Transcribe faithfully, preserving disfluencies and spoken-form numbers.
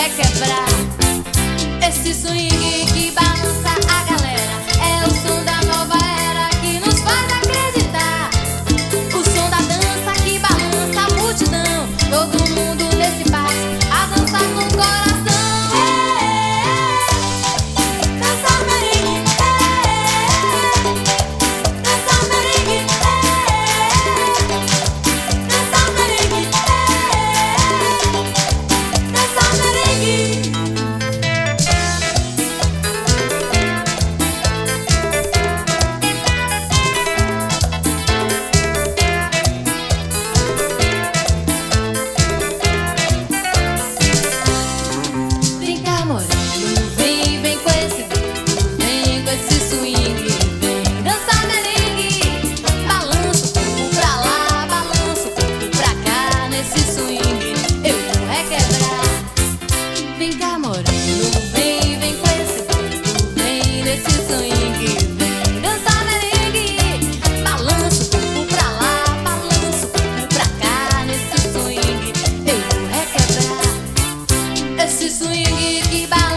requebrar. Esse swing que balança a galera é o som da nova era que nos faz acreditar. O som da dança que balança a multidão. Todo mundo nesse passo a dançar com o coração. Dança merengue, dança merengue, dança merengue, dança merengue. Vem cá, moreno, vem, vem com esse dedo, vem com esse swing, vem dançar merengue. Balança o corpo pra lá, balança o corpo pra cá, nesse swing eu vou requebrar. Vem cá, moreno, vem, vem com esse dedo, vem nesse swing, vem dançar merengue. Balança o corpo pra lá, balança o corpo pra cá, nesse swing eu vou requebrar. Esse swing que balança